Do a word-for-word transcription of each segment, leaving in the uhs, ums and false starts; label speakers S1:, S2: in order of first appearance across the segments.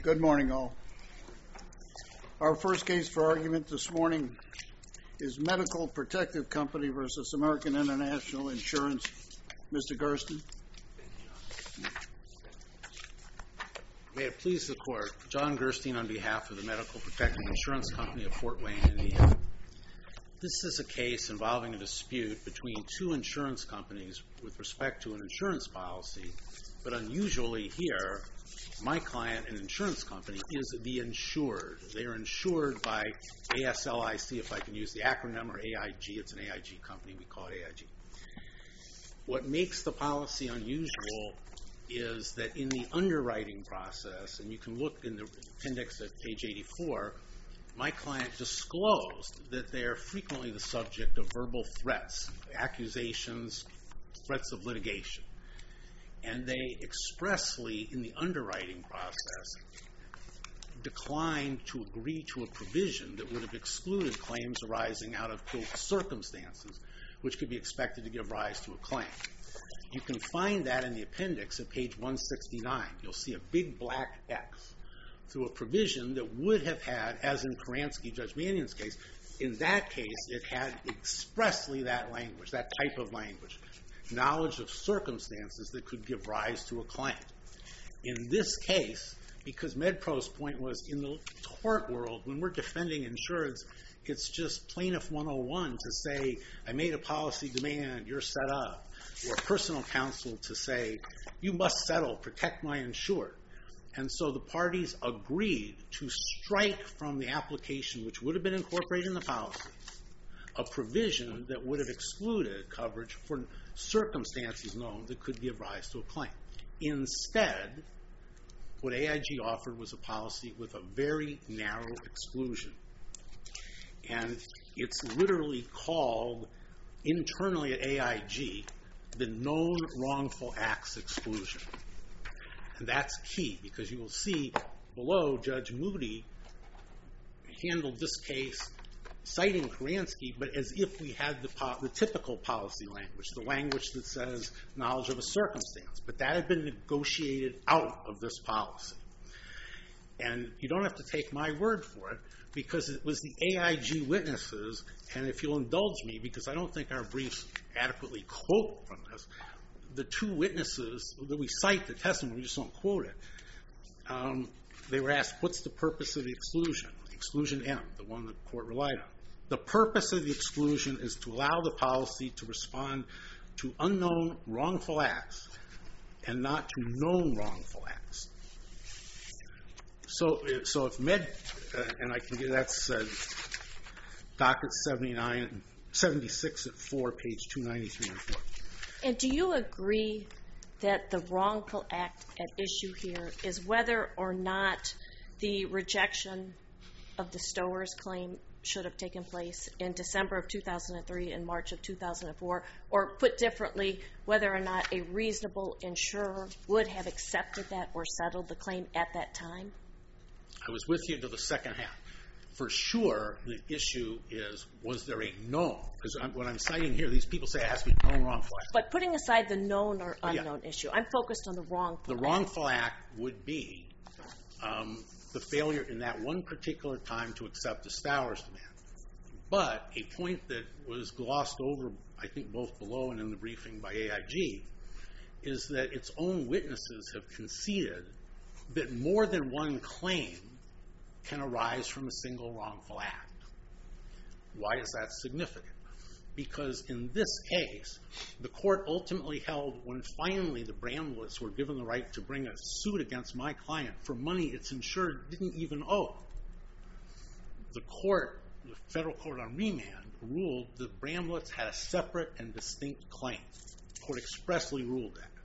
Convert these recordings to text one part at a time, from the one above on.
S1: Good morning, all. Our first case for argument this morning is Medical Protective Company versus American International Insurance. Mister Gersten.
S2: May it please the Court, John Gerstein on behalf of the Medical Protective Insurance Company of Fort Wayne, Indiana. This is a case involving a dispute between two insurance companies with respect to an insurance policy, but unusually here, my client, an insurance company, is the insured. They are insured by A S L I C, if I can use the acronym, or A I G. It's an A I G company. We call it A I G. What makes the policy unusual is that in the underwriting process, and you can look in the appendix at page eighty-four, my client disclosed that they are frequently the subject of verbal threats, accusations, threats of litigation. And they expressly, in the underwriting process, declined to agree to a provision that would have excluded claims arising out of, quote, circumstances, which could be expected to give rise to a claim. You can find that in the appendix at page one sixty-nine. You'll see a big black X through a provision that would have had, as in Karansky, Judge Mannion's case, in that case, it had expressly that language, that type of language. Knowledge of circumstances that could give rise to a claim. In this case, because MedPro's point was in the tort world, when we're defending insureds, it's just plaintiff one oh one to say, I made a policy demand, you're set up, or personal counsel to say, you must settle, protect my insured. And so the parties agreed to strike from the application, which would have been incorporated in the policy, a provision that would have excluded coverage for circumstances known that could give rise to a claim. Instead, what A I G offered was a policy with a very narrow exclusion. And it's literally called, internally at A I G, the known wrongful acts exclusion. And that's key, because you will see below, Judge Moody handled this case citing Karansky, but as if we had the, po- the typical policy language, the language that says knowledge of a circumstance. But that had been negotiated out of this policy. And you don't have to take my word for it, because it was the A I G witnesses, and if you'll indulge me, because I don't think our briefs adequately quote from this, the two witnesses that we cite the testimony, we just don't quote it, um, they were asked, what's the purpose of the exclusion? Exclusion M, the one the court relied on. The purpose of the exclusion is to allow the policy to respond to unknown wrongful acts and not to known wrongful acts. So, so if Med, uh, and I can get that's uh, docket seventy-nine, seventy-six at four, page two ninety-three and four.
S3: And do you agree that the wrongful act at issue here is whether or not the rejection of the Stowers claim should have taken place in December of two thousand three and March of two thousand four, or put differently, whether or not a reasonable insurer would have accepted that or settled the claim at that time?
S2: I was with you to the second half. For sure, the issue is, was there a known? Because what I'm citing here, these people say it has to be known wrongful act.
S3: But putting aside the known or unknown yeah. issue, I'm focused on the wrongful
S2: The
S3: act.
S2: wrongful act would be um, the failure in that one particular time to accept the Stowers demand. But a point that was glossed over, I think both below and in the briefing by A I G, is that its own witnesses have conceded that more than one claim can arise from a single wrongful act. Why is that significant? Because in this case, the court ultimately held, when finally the Bramletts were given the right to bring a suit against my client for money it's insured didn't even owe. The court, the federal court on remand, ruled that Bramletts had a separate and distinct claim. The court expressly ruled that.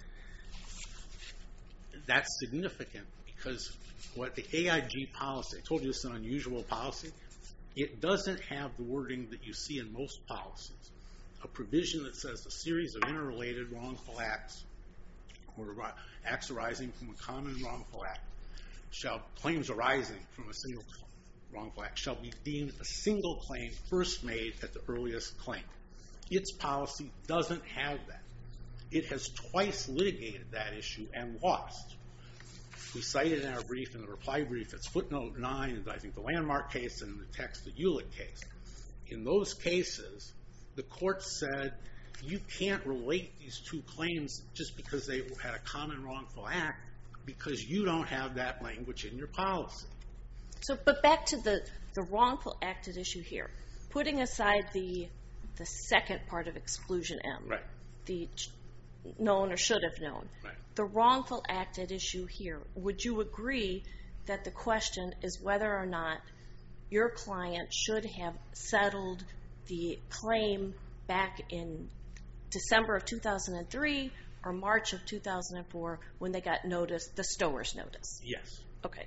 S2: That's significant because what the A I G policy, I told you it's an unusual policy, it doesn't have the wording that you see in most policies. A provision that says a series of interrelated wrongful acts or acts arising from a common wrongful act shall, claims arising from a single wrongful act shall be deemed a single claim first made at the earliest claim. Its policy doesn't have that. It has twice litigated that issue and lost. We cited in our brief, in the reply brief, it's footnote nine, I think the Landmark case and the text, the Hewlett case. In those cases, the court said you can't relate these two claims just because they had a common wrongful act, because you don't have that language in your policy.
S3: So, but back to the, the wrongful act at issue here. Putting aside the the second part of exclusion M,
S2: Right.
S3: the ch- known or should have known,
S2: Right.
S3: the wrongful act at issue here, would you agree that the question is whether or not your client should have settled the claim back in December of two thousand three or March of two thousand four when they got notice, the Stowers notice?
S2: Yes.
S3: Okay.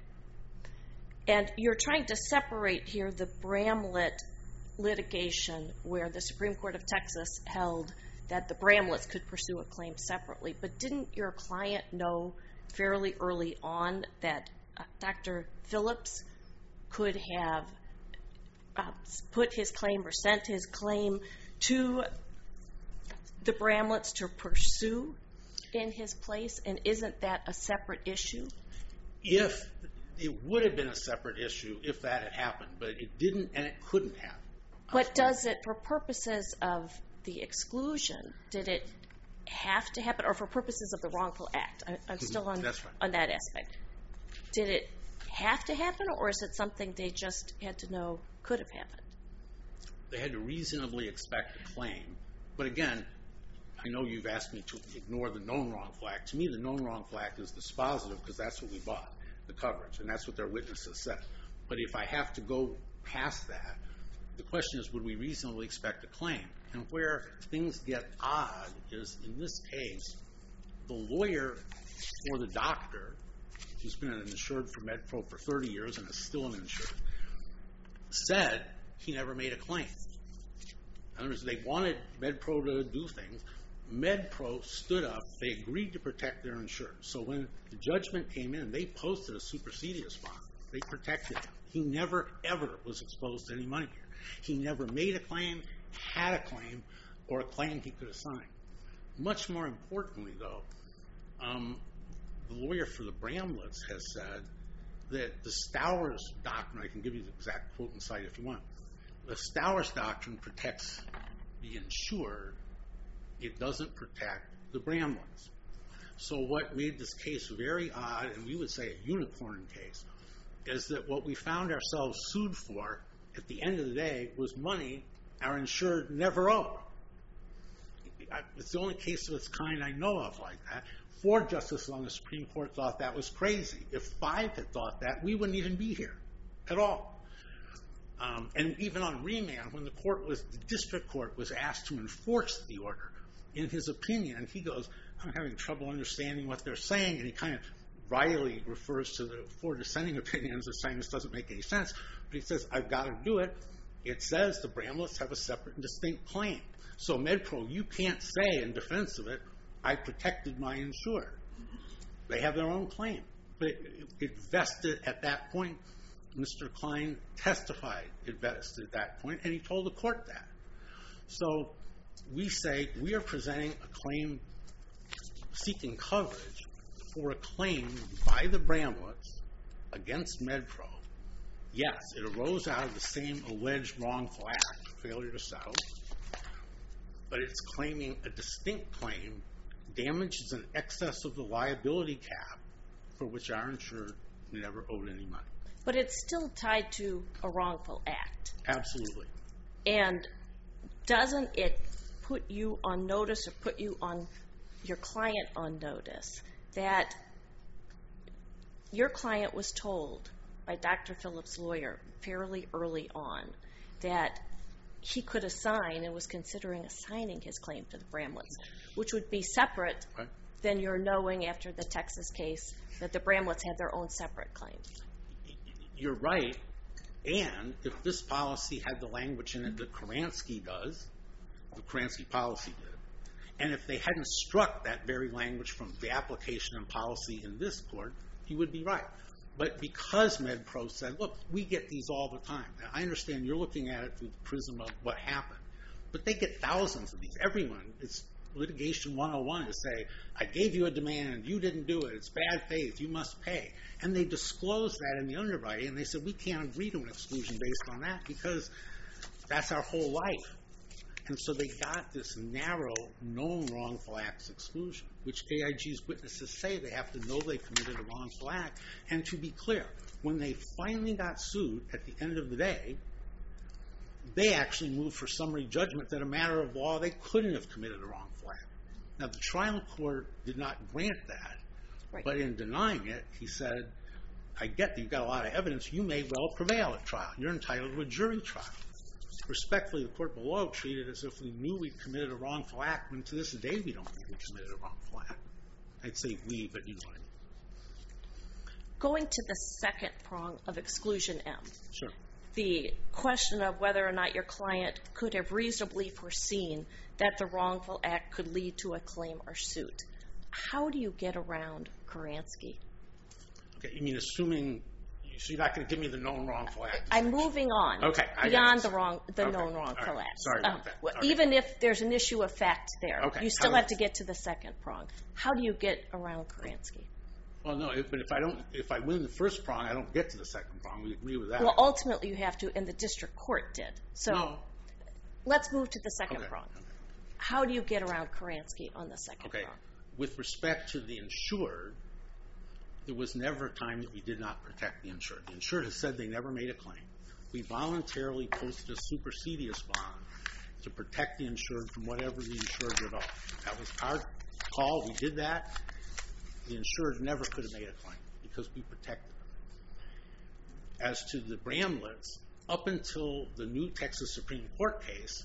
S3: And you're trying to separate here the Bramlett litigation where the Supreme Court of Texas held that the Bramletts could pursue a claim separately. But didn't your client know fairly early on that uh, Doctor Phillips could have uh, put his claim or sent his claim to the Bramletts to pursue in his place? And isn't that a separate issue?
S2: If it would have been a separate issue if that had happened, but it didn't, and it couldn't have.
S3: But does it, for purposes of the exclusion, did it have to happen, or for purposes of the wrongful act? I, I'm still on,
S2: That's right.
S3: on that aspect. Did it have to happen, or is it something they just had to know could have happened?
S2: They had to reasonably expect a claim. But again, I know you've asked me to ignore the known wrongful act. To me, the known wrongful act is dispositive because that's what we bought, the coverage, and that's what their witnesses said. But if I have to go past that, the question is, would we reasonably expect a claim? And where things get odd is, in this case, the lawyer for the doctor, who's been an insured for MedPro for thirty years and is still an insured, said he never made a claim. In other words, they wanted MedPro to do things. MedPro stood up. They agreed to protect their insured. So when the judgment came in, they posted a supersedious bond. They protected him. He never, ever was exposed to any money here. He never made a claim, had a claim, or a claim he could assign. Much more importantly, though, um, the lawyer for the Bramletts has said that the Stowers doctrine, I can give you the exact quote and cite if you want, the Stowers doctrine protects the insured. It doesn't protect the Bramletts. So what made this case very odd, and we would say a unicorn case, is that what we found ourselves sued for at the end of the day was money our insured never owed. It's the only case of its kind I know of like that. Four justices on the Supreme Court thought that was crazy. If five had thought that, we wouldn't even be here at all. Um, and even on remand, when the court was, the district court was asked to enforce the order, in his opinion, he goes, I'm having trouble understanding what they're saying, and he kind of wryly refers to the four dissenting opinions as saying this doesn't make any sense, but he says, I've got to do it. It says the Bramletts have a separate and distinct claim. So MedPro, you can't say in defense of it, I protected my insured. They have their own claim. But it, it vested at that point. Mister Klein testified it vested at that point, and he told the court that. So we say we are presenting a claim seeking coverage for a claim by the Bramletts against MedPro. Yes, it arose out of the same alleged wrongful act, failure to settle, but it's claiming a distinct claim, damages in excess of the liability cap for which our insured never owed any money.
S3: But it's still tied to a wrongful act.
S2: Absolutely.
S3: And doesn't it put you on notice or put you on your client on notice that your client was told by Doctor Phillips' lawyer fairly early on that he could assign and was considering assigning his claim to the Bramletts, which would be separate
S2: Right.
S3: than your knowing after the Texas case that the Bramletts had their own separate claim?
S2: You're right. And if this policy had the language in it that Karansky does, the Karansky policy did, and if they hadn't struck that very language from the application and policy in this court, he would be right. But because MedPro said, look, we get these all the time. Now, I understand you're looking at it through the prism of what happened, but they get thousands of these. Everyone is litigation one oh one to say, I gave you a demand, you didn't do it, it's bad faith, you must pay. And they disclosed that in the underwriting, and they said, we can't agree to an exclusion based on that because that's our whole life. And so they got this narrow, known wrongful acts exclusion, which A I G's witnesses say they have to know they committed a wrongful act. And to be clear, when they finally got sued at the end of the day, they actually moved for summary judgment that a matter of law, they couldn't have committed a wrongful act. Now, the trial court did not grant that, right. But in denying it, he said, I get that you've got a lot of evidence, you may well prevail at trial. You're entitled to a jury trial. Respectfully, the court below treated it as if we knew we committed a wrongful act, when to this day we don't think we committed a wrongful act. I'd say we, but you know what I mean.
S3: Going to the second prong of exclusion M.
S2: Sure.
S3: The question of whether or not your client could have reasonably foreseen that the wrongful act could lead to a claim or suit. How do you get around Kuransky?
S2: Okay, you mean assuming, so you're not going to give me the known wrongful act?
S3: I'm moving on.
S2: Okay, I
S3: beyond the wrong, the
S2: okay.
S3: known wrongful
S2: right.
S3: act.
S2: Sorry about
S3: um,
S2: that.
S3: well,
S2: okay.
S3: Even if there's an issue of fact there,
S2: okay.
S3: you still
S2: How
S3: have to get to the second prong. How do you get around Kuransky?
S2: Well, no, if, but if I don't, if I win the first prong, I don't get to the second prong. We agree with that.
S3: Well, ultimately you have to, and the district court did. So
S2: no.
S3: Let's move to the second
S2: okay.
S3: prong.
S2: Okay.
S3: How do you get around Kuransky on the second
S2: okay.
S3: prong?
S2: With respect to the insured, there was never a time that we did not protect the insured. The insured has said they never made a claim. We voluntarily posted a supersedious bond to protect the insured from whatever the insured did off. That was our call. We did that. The insured never could have made a claim because we protected them. As to the Bramletts, up until the new Texas Supreme Court case,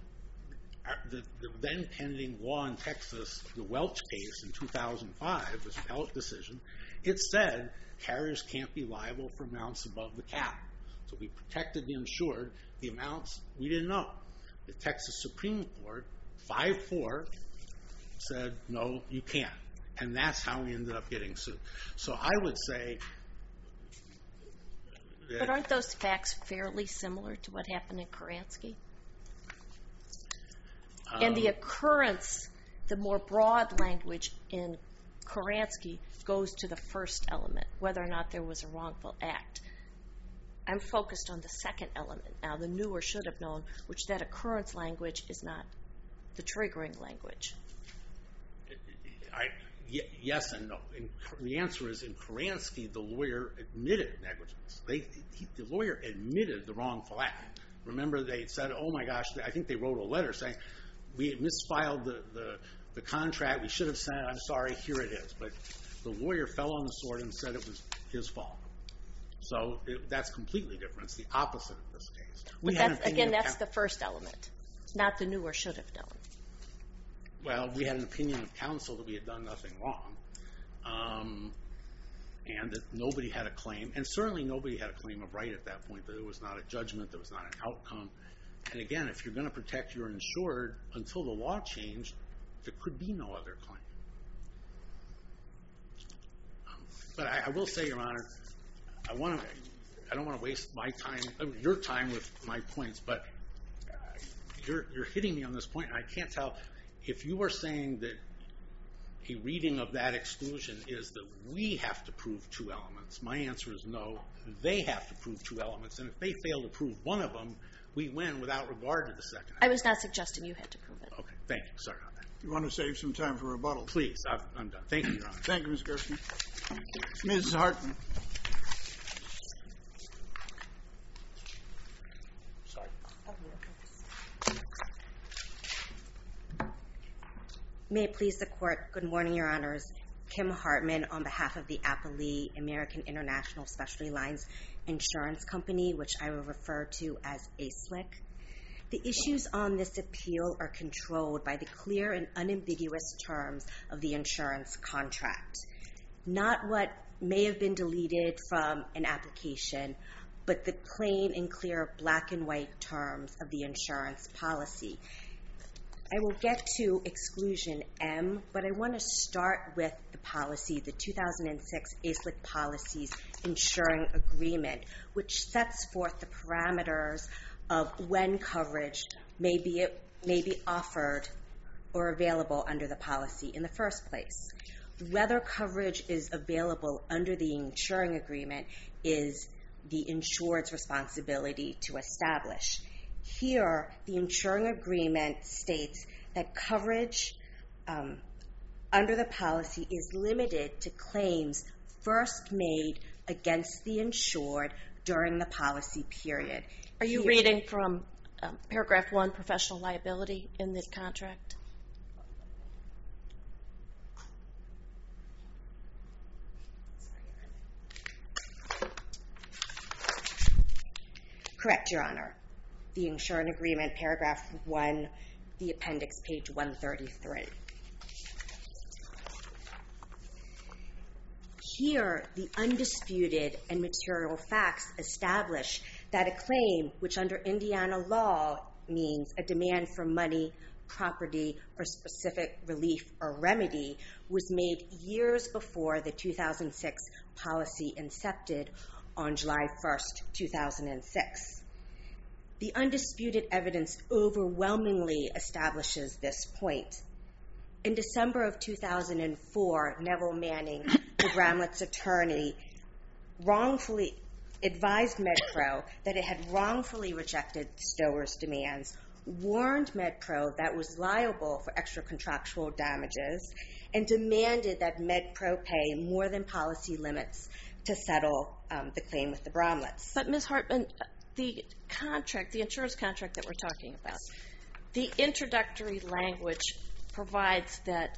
S2: the, the then pending law in Texas, the Welch case in two thousand five, this appellate decision, it said carriers can't be liable for amounts above the cap. So we protected the insured. The amounts we didn't know. The Texas Supreme Court, five four, said, no, you can't. And that's how we ended up getting sued. So I would say that...
S3: But aren't those facts fairly similar to what happened in Kuransky? Um, and the occurrence, the more broad language in Kuransky goes to the first element, whether or not there was a wrongful act. I'm focused on the second element now, the knew or should have known, which that occurrence language is not the triggering language.
S2: I... Yes and no. In, the answer is in Kuransky, the lawyer admitted negligence. They, he, the lawyer admitted the wrongful act. Remember, they said, oh my gosh, I think they wrote a letter saying, we misfiled the, the, the contract, we should have sent it, I'm sorry, here it is. But the lawyer fell on the sword and said it was his fault. So it, that's completely different. It's the opposite of this case. We
S3: but that's, again, that's the first element, not the knew or should have known.
S2: Well, we had an opinion of counsel that we had done nothing wrong, um, and that nobody had a claim, and certainly nobody had a claim of right at that point, that there was not a judgment, there was not an outcome. And again, if you're going to protect your insured, until the law changed, there could be no other claim. Um, but I, I will say, Your Honor, I want to, I don't want to waste my time, I mean, your time with my points, but uh, you're, you're hitting me on this point, and I can't tell. If you were saying that a reading of that exclusion is that we have to prove two elements, my answer is no. They have to prove two elements, and if they fail to prove one of them, we win without regard to the second.
S3: I was not suggesting you had to prove it.
S2: Okay, thank you. Sorry about that.
S1: You want to save some time for rebuttal?
S2: Please, I've, I'm done. Thank you, Your Honor.
S1: Thank you, Miz Gershman. Miz Hartman.
S2: Sorry.
S4: May it please the Court. Good morning, Your Honors. Kim Hartman on behalf of the Applee American International Specialty Lines Insurance Company, which I will refer to as A S L I C. The issues on this appeal are controlled by the clear and unambiguous terms of the insurance contract, not what may have been deleted from an application, but the plain and clear black and white terms of the insurance policy. I will get to exclusion M, but I want to start with the policy, the two thousand six A S L I C policy's insuring agreement, which sets forth the parameters of when coverage may be, may be offered or available under the policy in the first place. Whether coverage is available under the insuring agreement is the insured's responsibility to establish. Here, the insuring agreement states that coverage um, under the policy is limited to claims first made against the insured during the policy period.
S3: Are you
S4: Here,
S3: reading from um, paragraph one, professional liability in the contract?
S4: Correct, Your Honor. The insuring agreement, paragraph one, the appendix, page one thirty-three. Here, the undisputed and material facts establish that a claim, which under Indiana law means a demand for money, property, or specific relief or remedy, was made years before the two thousand six policy incepted on July first, two thousand six. The undisputed evidence overwhelmingly establishes this point. In December of two thousand four, Neville Manning, the Bramlett's attorney, wrongfully advised MedPro that it had wrongfully rejected Stower's demands, warned MedPro that it was liable for extra contractual damages, and demanded that MedPro pay more than policy limits to settle um, the claim with the Bramletts.
S3: But Miz Hartman, the contract, the insurance contract that we're talking about, the introductory language provides that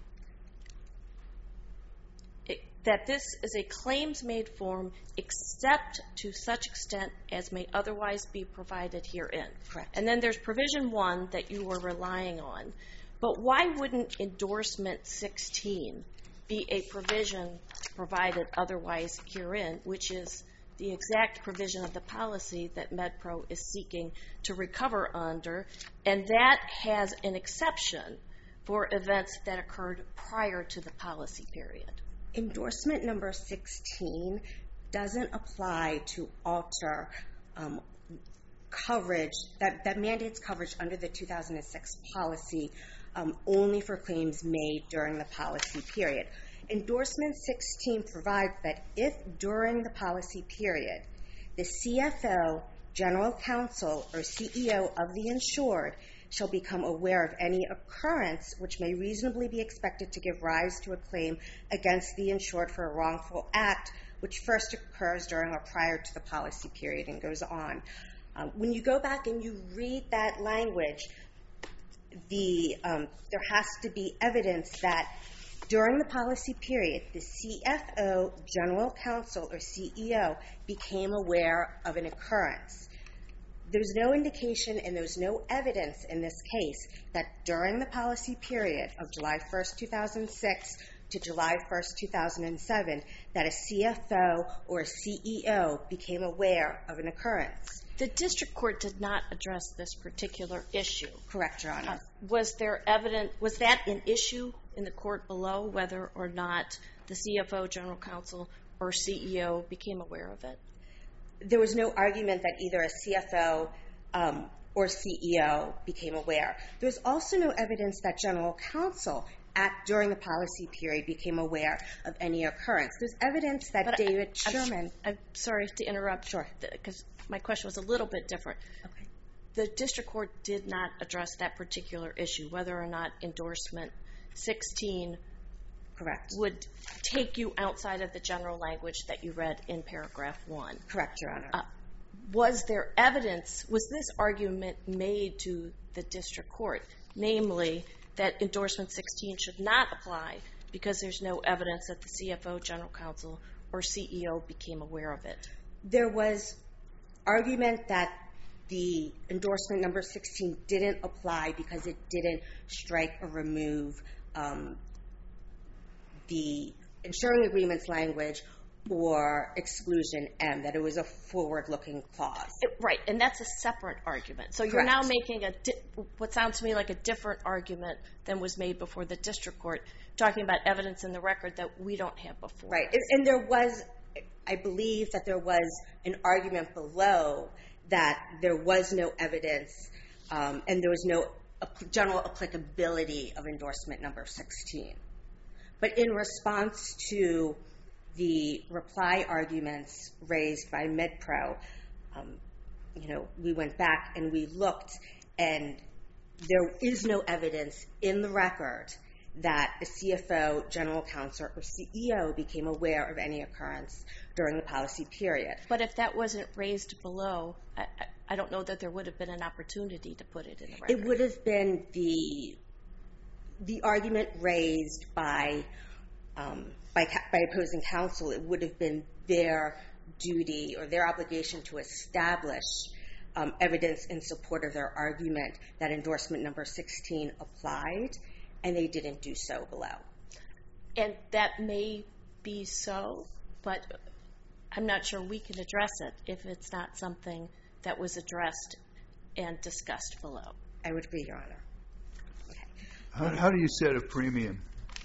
S3: it, that this is a claims-made form except to such extent as may otherwise be provided herein.
S4: Correct.
S3: And then there's provision one that you were relying on. But why wouldn't endorsement sixteen be a provision provided otherwise herein, which is the exact provision of the policy that MedPro is seeking to recover under, and that has an exception for events that occurred prior to the policy period?
S4: Endorsement number sixteen doesn't apply to alter um, coverage that, that mandates coverage under the two thousand six policy um, only for claims made during the policy period. Endorsement sixteen provides that if during the policy period the C F O, General Counsel, or C E O of the insured shall become aware of any occurrence which may reasonably be expected to give rise to a claim against the insured for a wrongful act which first occurs during or prior to the policy period, and goes on. Um, when you go back and you read that language, the um, there has to be evidence that during the policy period, the C F O, General Counsel, or C E O became aware of an occurrence. There's no indication and there's no evidence in this case that during the policy period of July first, two thousand six to July first, two thousand seven, that a C F O or a C E O became aware of an occurrence.
S3: The district court did not address this particular issue.
S4: Correct, Your Honor.
S3: Uh, was there evidence, was that an issue in the court below, whether or not the C F O, General Counsel, or C E O became aware of it?
S4: There was no argument that either a C F O um, or C E O became aware. There's also no evidence that General Counsel at during the policy period became aware of any occurrence. There's evidence that
S3: But
S4: David
S3: I,
S4: Sherman...
S3: I'm, I'm sorry to interrupt.
S4: Sure.
S3: Because my question was a little bit different.
S4: Okay.
S3: The district court did not address that particular issue, whether or not endorsement sixteen
S4: Correct.
S3: would take you outside of the general language that you read in paragraph one.
S4: Correct, Your Honor.
S3: Uh, was there evidence, was this argument made to the district court, namely that endorsement sixteen should not apply because there's no evidence that the C F O, General Counsel, or C E O became aware of it?
S4: There was argument that the endorsement number sixteen didn't apply because it didn't strike or remove um, the insuring agreements language or exclusion M, that it was a forward-looking clause.
S3: It, right, and that's a separate argument. So you're
S4: Correct.
S3: now making a di- what sounds to me like a different argument than was made before the district court, talking about evidence in the record that we don't have before.
S4: Right, and, and there was, I believe that there was an argument below that there was no evidence um, and there was no general applicability of endorsement number sixteen. But in response to the reply arguments raised by MedPro, um, you know, we went back and we looked, and there is no evidence in the record that a C F O, general counsel, or C E O became aware of any occurrence during the policy period.
S3: But if that wasn't raised below, I, I don't know that there would have been an opportunity to put it in the record.
S4: It would have been the the argument raised by um, by, by opposing counsel. It would have been their duty or their obligation to establish um, evidence in support of their argument that endorsement number sixteen applied, and they didn't do so below.
S3: And that may be so, but I'm not sure we can address it if it's not something that was addressed and discussed below.
S4: I would agree, Your Honor. Okay.
S5: How, how do you set a premium?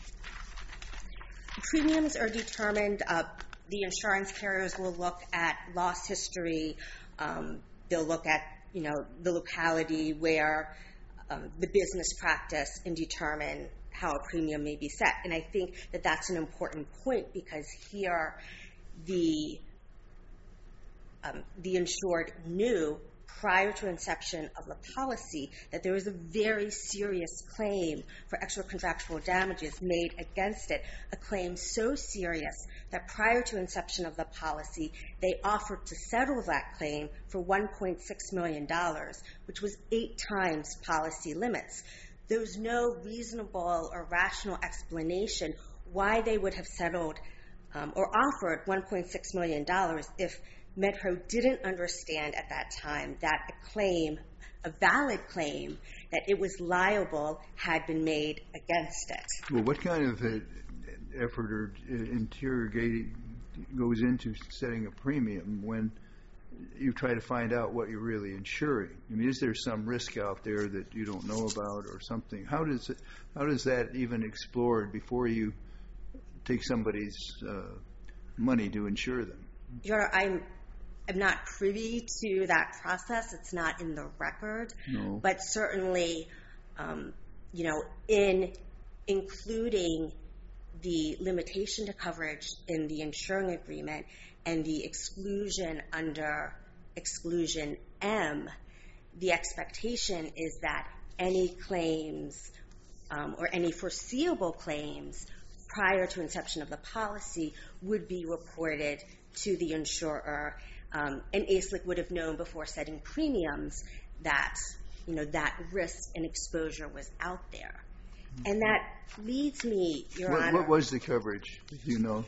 S4: Premiums are determined, uh, the insurance carriers will look at loss history, um, they'll look at, you know, the locality where um, the business practice, and determine how a premium may be set. And I think that that's an important point, because here the um, the insured knew prior to inception of the policy that there was a very serious claim for extra contractual damages made against it, a claim so serious that prior to inception of the policy, they offered to settle that claim for one point six million dollars, which was eight times policy limits. There was no reasonable or rational explanation why they would have settled um, or offered one point six million dollars if MedPro didn't understand at that time that a claim, a valid claim, that it was liable had been made against it.
S5: Well, what kind of uh, effort or uh, interrogating goes into setting a premium when you try to find out what you're really insuring? I mean, is there some risk out there that you don't know about or something? How does it, how does that even explored before you take somebody's uh, money to insure them?
S4: Your Honor, I'm I'm not privy to that process. It's not in the record.
S5: No.
S4: But certainly, um, you know, in including the limitation to coverage in the insuring agreement and the exclusion under exclusion M, the expectation is that any claims um, or any foreseeable claims prior to inception of the policy would be reported to the insurer. Um, and A S I C would have known before setting premiums that, you know, that risk and exposure was out there. And that leads me, Your
S5: What,
S4: Honor.
S5: what was the coverage, if you know,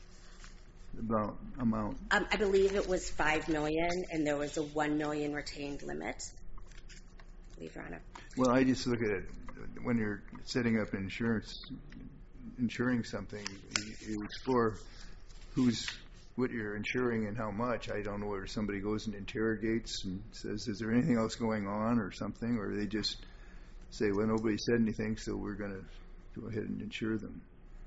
S5: about amount?
S4: Um, I believe it was five million dollars, and there was a one million dollars retained limit. I believe, Your Honor.
S5: Well, I just look at it, when you're setting up insurance, insuring something, you, you explore who's, what you're insuring and how much. I don't know whether somebody goes and interrogates and says, is there anything else going on or something, or they just say, well, nobody said anything, so we're going to go ahead and insure them.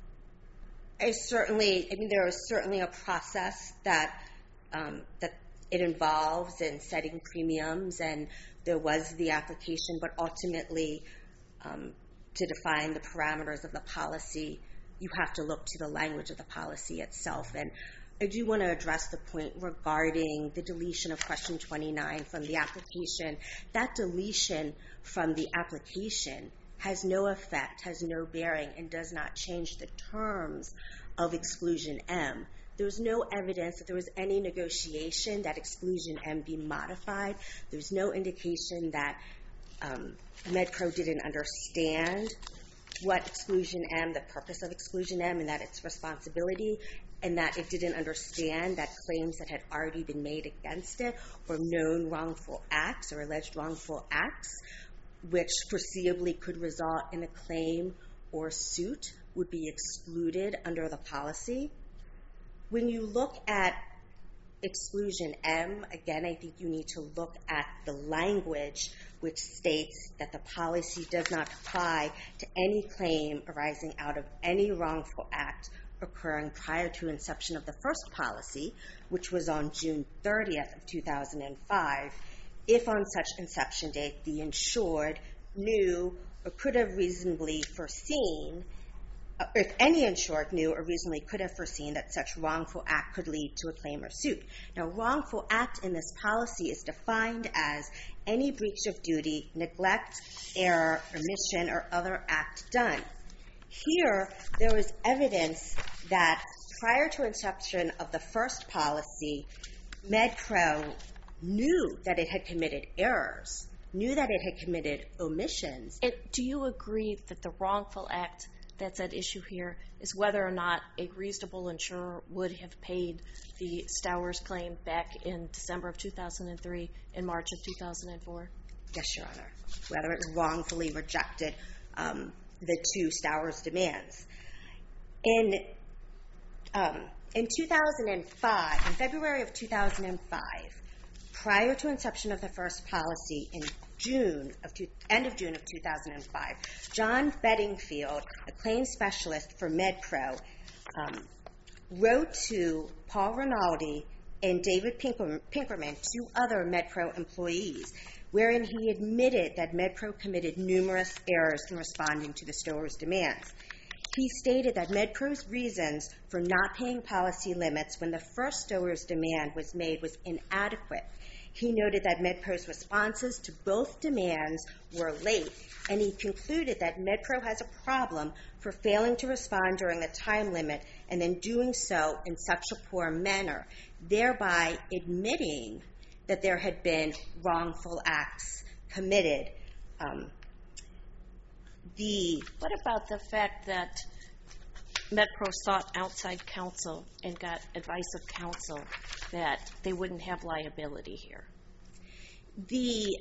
S4: I certainly, I mean, there is certainly a process that um, that it involves in setting premiums, and there was the application, but ultimately, um, to define the parameters of the policy, you have to look to the language of the policy itself. And I do want to address the point regarding the deletion of question twenty-nine from the application. That deletion from the application has no effect, has no bearing, and does not change the terms of exclusion M. There's no evidence that there was any negotiation that exclusion M be modified. There's no indication that um, MedPro didn't understand what exclusion M, the purpose of exclusion M, and that its responsibility, and that it didn't understand that claims that had already been made against it were known wrongful acts or alleged wrongful acts, which foreseeably could result in a claim or suit, would be excluded under the policy. When you look at exclusion M, again, I think you need to look at the language which states that the policy does not apply to any claim arising out of any wrongful act occurring prior to inception of the first policy, which was on June thirtieth of two thousand five, if on such inception date the insured knew or could have reasonably foreseen, uh, if any insured knew or reasonably could have foreseen that such wrongful act could lead to a claim or suit. Now, wrongful act in this policy is defined as any breach of duty, neglect, error, omission, or other act done. Here, there was evidence that prior to inception of the first policy, MedPro knew that it had committed errors, knew that it had committed omissions.
S3: It, do you agree that the wrongful act that's at issue here is whether or not a reasonable insurer would have paid the Stowers claim back in December of two thousand three and March of two thousand four?
S4: Yes, Your Honor. Whether it wrongfully rejected um, the two Stowers demands. In um, in two thousand five, in February of two thousand five, prior to inception of the first policy in June of two, end of June of two thousand five, John Bedingfield, a claims specialist for MedPro, um, wrote to Paul Rinaldi and David Pinker, Pinkerman, two other MedPro employees, wherein he admitted that MedPro committed numerous errors in responding to the Stowers demands. He stated that MedPro's reasons for not paying policy limits when the first Stowers demand was made was inadequate. He noted that MedPro's responses to both demands were late, and he concluded that MedPro has a problem for failing to respond during the time limit and then doing so in such a poor manner, thereby admitting that there had been wrongful acts committed. Um, the
S3: What about the fact that MedPro sought outside counsel and got advice of counsel that they wouldn't have liability here?
S4: The,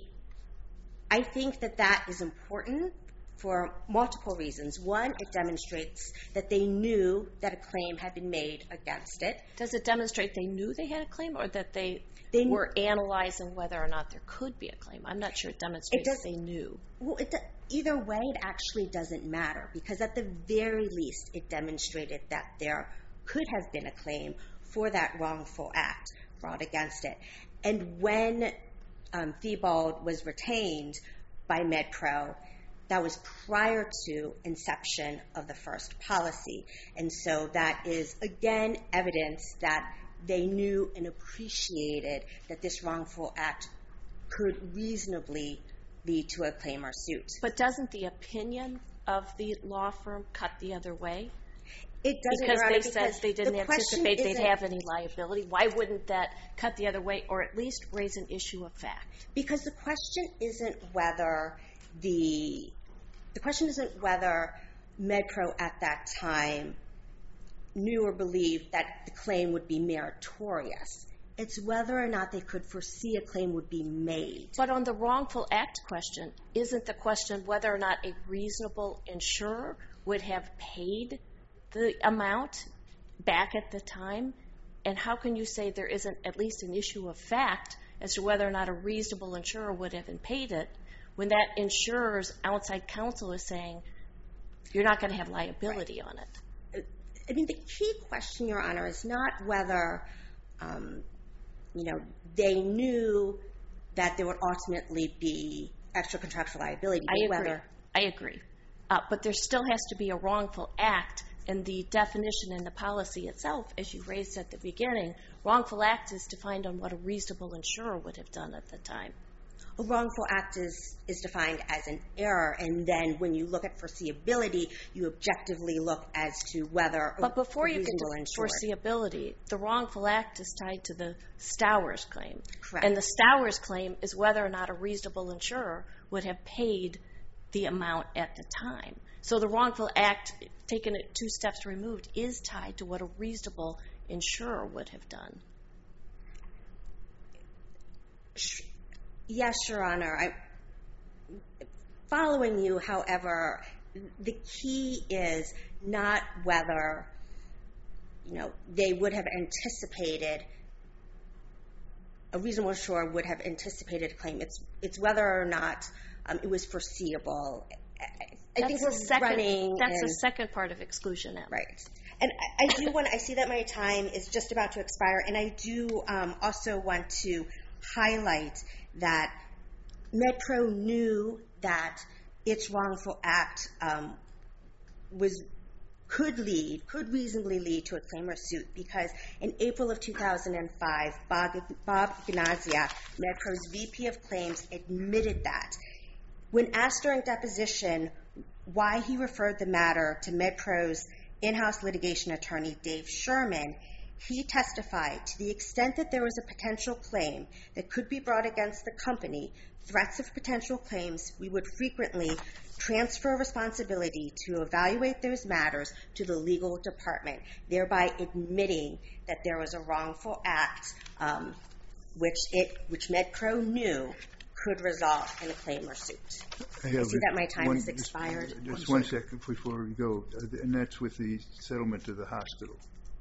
S4: I think that that is important for multiple reasons. One, it demonstrates that they knew that a claim had been made against it.
S3: Does it demonstrate they knew they had a claim or that they,
S4: They-
S3: were analyzing whether or not there could be a claim? I'm not sure it demonstrates
S4: It does-
S3: they knew.
S4: Well, it, either way, it actually doesn't matter, because at the very least, it demonstrated that there could have been a claim for that wrongful act brought against it. And when um, Thibault was retained by MedPro, that was prior to inception of the first policy. And so that is, again, evidence that they knew and appreciated that this wrongful act could reasonably lead to a claim or suit.
S3: But doesn't the opinion of the law firm cut the other way?
S4: It doesn't,
S3: Because
S4: Your Honor,
S3: they said
S4: because
S3: they didn't
S4: the question
S3: anticipate they'd
S4: isn't-
S3: have any liability. Why wouldn't that cut the other way or at least raise an issue of fact?
S4: Because the question isn't whether the the question isn't whether MedPro at that time knew or believed that the claim would be meritorious. It's whether or not they could foresee a claim would be made.
S3: But on the wrongful act question, isn't the question whether or not a reasonable insurer would have paid the amount back at the time? And how can you say there isn't at least an issue of fact as to whether or not a reasonable insurer would have paid it when that insurer's outside counsel is saying you're not going to have liability on it?
S4: I mean, the key question, Your Honor, is not whether, um, you know, they knew that there would ultimately be extra contractual liability.
S3: I
S4: but
S3: agree.
S4: Whether,
S3: I agree. Uh, but there still has to be a wrongful act, and the definition in the policy itself, as you raised at the beginning, wrongful act is defined on what a reasonable insurer would have done at the time.
S4: a wrongful act is, is defined as an error, and then when you look at foreseeability, you objectively look as to whether
S3: But before
S4: a
S3: you get
S4: reasonable
S3: to
S4: insured.
S3: foreseeability, the wrongful act is tied to the Stowers claim.
S4: Correct.
S3: And the Stowers claim is whether or not a reasonable insurer would have paid the amount at the time. So the wrongful act, taken it two steps removed, is tied to what a reasonable insurer would have done.
S4: Yes, Your Honor. I, following you, however, the key is not whether, you know, they would have anticipated, a reasonable insurer would have anticipated a claim. It's it's whether or not um, it was foreseeable. I, I think
S3: That's
S4: we're
S3: the second,
S4: running.
S3: That's
S4: and,
S3: the second part of exclusion M.
S4: Right. And I, I do want I see that my time is just about to expire, and I do um, also want to highlight that MedPro knew that its wrongful act um, was could lead, could reasonably lead to a claim or suit, because in April of two thousand five, Bob, Bob Ignazia, MedPro's V P of Claims, admitted that. When asked during deposition why he referred the matter to MedPro's in-house litigation attorney, Dave Sherman, he testified to the extent that there was a potential claim that could be brought against the company, threats of potential claims, we would frequently transfer responsibility to evaluate those matters to the legal department, thereby admitting that there was a wrongful act um, which it, which MedPro knew could result in a claim or suit. I, I see that my time
S5: one,
S4: has expired.
S5: Just, just one, one second before we go, and that's with the settlement of the hospital.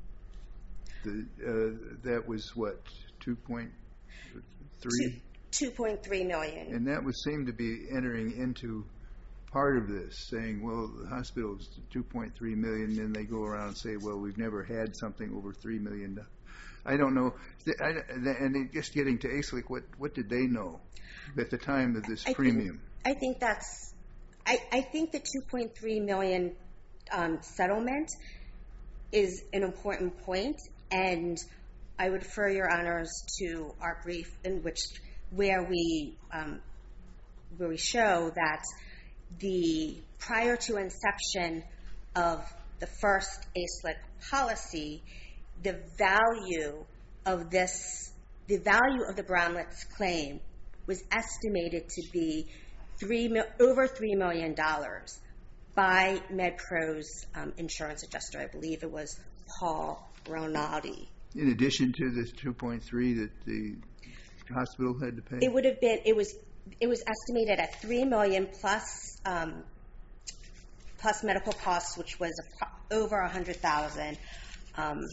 S5: The, uh, that was what, two point three?
S4: two point three million.
S5: And that would seem to be entering into part of this, saying, well, the hospital's two point three million, and they go around and say, well, we've never had something over three million. I don't know. I, and just getting to A S I C, what, what did they know at the time of this
S4: I
S5: premium?
S4: Think, I think that's, I, I think the two point three million um, settlement is an important point, and I would refer your honors to our brief in which where we um, where we show that the prior to inception of the first A S I C policy, the value of this, the value of the Brownletts claim was estimated to be three over three million dollars by MedPro's um, insurance adjuster. I believe it was Paul Ronaldi.
S5: In addition to the two point three that the hospital had to pay?
S4: It would have been, it was it was estimated at three million dollars plus um, plus medical costs, which was a, over one hundred thousand dollars. Um,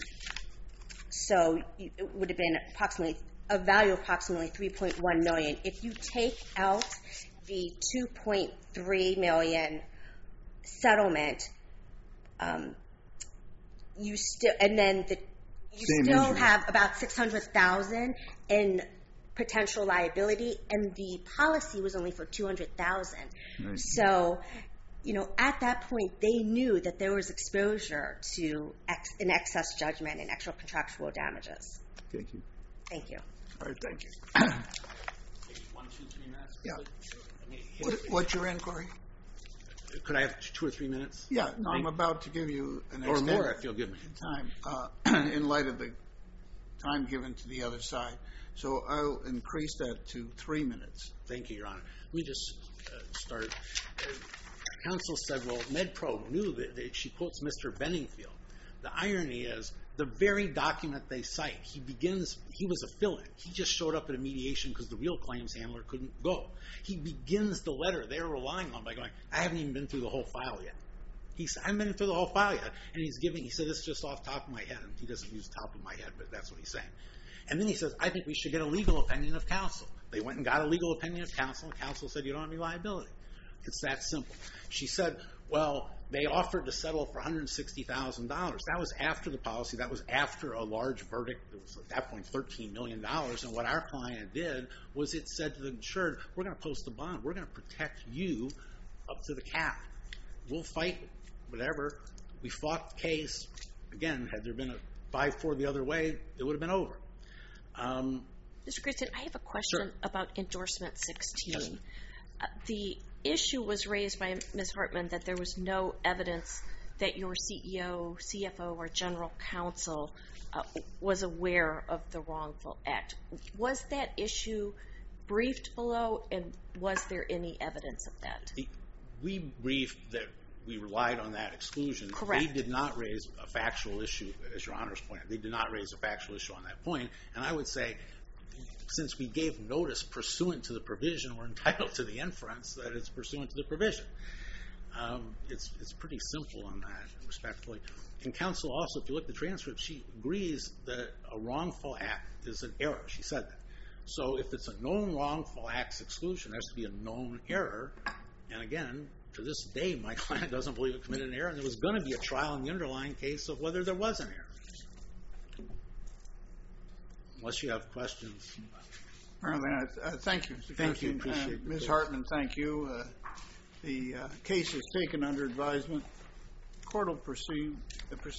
S4: so it would have been approximately a value of approximately three point one million dollars. If you take out the two point three million dollars settlement, um, you still and then the you
S5: Same
S4: still
S5: injury.
S4: have about six hundred thousand dollars in potential liability, and the policy was only for two hundred thousand dollars.
S5: Right.
S4: So, you know, at that point, they knew that there was exposure to ex- an excess judgment and extra contractual damages.
S5: Thank you.
S4: Thank you.
S1: All right, thank you.
S2: One, two, three minutes?
S1: Yeah.
S2: I mean,
S1: What, what's your inquiry?
S2: Could I have two or three minutes?
S1: Yeah, no, I'm about to give you an
S2: Or
S1: extended
S2: more if you'll give me.
S1: time uh, in light of the time given to the other side. So I'll increase that to three minutes.
S2: Thank you, Your Honor. Let me just uh, start. Uh, counsel said, well, MedPro knew that, that she quotes Mister Benningfield. The irony is, the very document they cite, he begins, he was a fill-in. He just showed up at a mediation because the real claims handler couldn't go. He begins the letter they're relying on by going, I haven't even been through the whole file yet. He's, I haven't been through the whole file yet. And he's giving, he said, this is just off the top of my head. And he doesn't use top of my head, but that's what he's saying. And then he says, I think we should get a legal opinion of counsel. They went and got a legal opinion of counsel, and counsel said, you don't have any liability. It's that simple. She said, well, they offered to settle for one hundred sixty thousand dollars. That was after the policy. That was after a large verdict. It was at that point thirteen million dollars. And what our client did was it said to the insured, we're going to post a bond. We're going to protect you up to the cap. We'll fight whatever. We fought the case. Again, had there been a five four the other way, it would have been over. Um,
S3: Mister Christen, I have a question
S2: Sure.
S3: about endorsement sixteen.
S2: Yes.
S3: Uh, the issue was raised by Miz Hartman that there was no evidence that your C E O, C F O, or general counsel uh, was aware of the wrongful act. Was that issue briefed below, and was there any evidence of that?
S2: the, we briefed that we relied on that exclusion.
S3: Correct.
S2: They did not raise a factual issue, as Your Honor's pointed. They did not raise a factual issue on that point. And I would say, since we gave notice pursuant to the provision, we're entitled to the inference that it's pursuant to the provision. Um, it's it's pretty simple on that, respectfully. And counsel also, if you look at the transcript, she agrees that a wrongful act is an error. She said that. So if it's a known wrongful acts exclusion, there has to be a known error. And again, to this day, my client doesn't believe it committed an error, and there was going to be a trial in the underlying case of whether there was an error. Unless you have questions.
S1: Apparently, uh, thank you, Mister
S2: Thank you.
S1: Christen.
S2: Appreciate
S1: Uh,
S2: it.
S1: Miz Hartman, thank you. Uh, The uh, case is taken under advisement. Court will proceed, uh, proceed